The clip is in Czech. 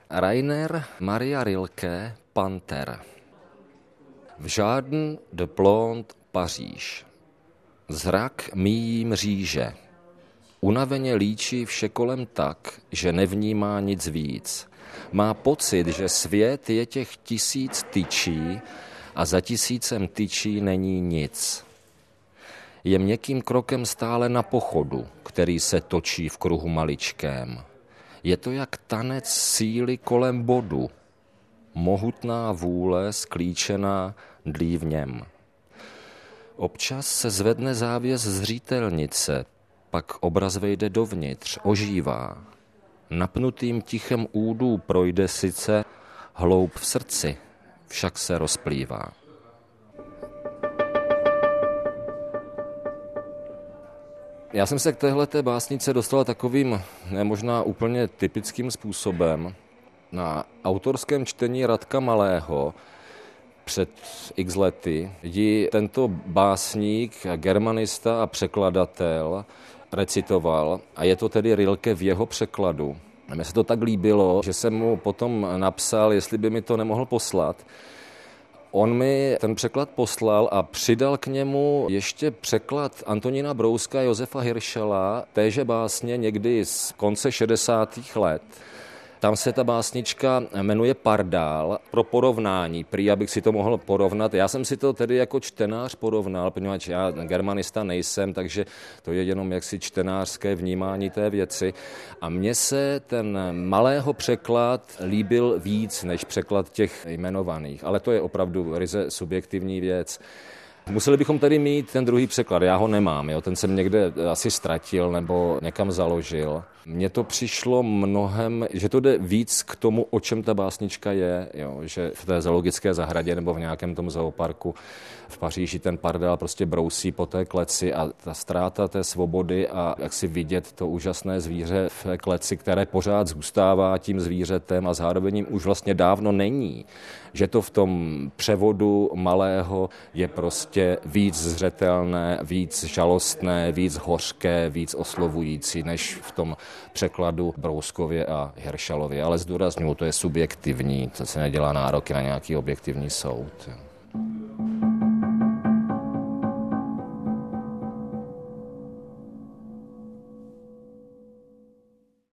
Rainer Maria Rilke, Panter. V Jardin de Plantes, Paříž. Zrak míjí mříže. Unaveně líčí vše kolem tak, že nevnímá nic víc. Má pocit, že svět je těch 1000 tyčí a za 1000 tyčí není nic. Je měkkým krokem stále na pochodu, který se točí v kruhu maličkém. Je to jak tanec síly kolem bodu. Mohutná vůle sklíčená dlí v něm. Občas se zvedne závěs zřetelnice, pak obraz vejde dovnitř, ožívá. Napnutým tichem údů projde sice, hloub v srdci však se rozplývá. Já jsem se k téhleté básnice dostal takovým nemožná úplně typickým způsobem. Na autorském čtení Radka Malého před x lety ji tento básník, germanista a překladatel recitoval a je to tedy Rilke v jeho překladu. A mně se to tak líbilo, že jsem mu potom napsal, jestli by mi to nemohl poslat. On mi ten překlad poslal a přidal k němu ještě překlad Antonína Brouska a Josefa Hirschela, téže básně někdy z konce 60. let. Tam se ta básnička jmenuje Pardál pro porovnání, prý abych si to mohl porovnat. Já jsem si to tedy jako čtenář porovnal, protože já germanista nejsem, takže to je jenom jaksi čtenářské vnímání té věci. A mně se ten Malého překlad líbil víc než překlad těch jmenovaných, ale to je opravdu ryze subjektivní věc. Museli bychom tady mít ten druhý překlad, já ho nemám, ten jsem někde asi ztratil nebo někam založil. Mně to přišlo mnohem, že to jde víc k tomu, o čem ta básnička je, že v té zoologické zahradě nebo v nějakém tom zooparku v Paříži ten pardál prostě brousí po té kleci a ta ztráta té svobody a jak si vidět to úžasné zvíře v kleci, které pořád zůstává tím zvířetem a zároveň jim už vlastně dávno není. Že to v tom převodu Malého je prostě víc zřetelné, víc žalostné, víc hořké, víc oslovující, než v tom překladu Brouskově a Hirschelově. Ale zdůrazňuji, to je subjektivní, to se nedělá nároky na nějaký objektivní soud.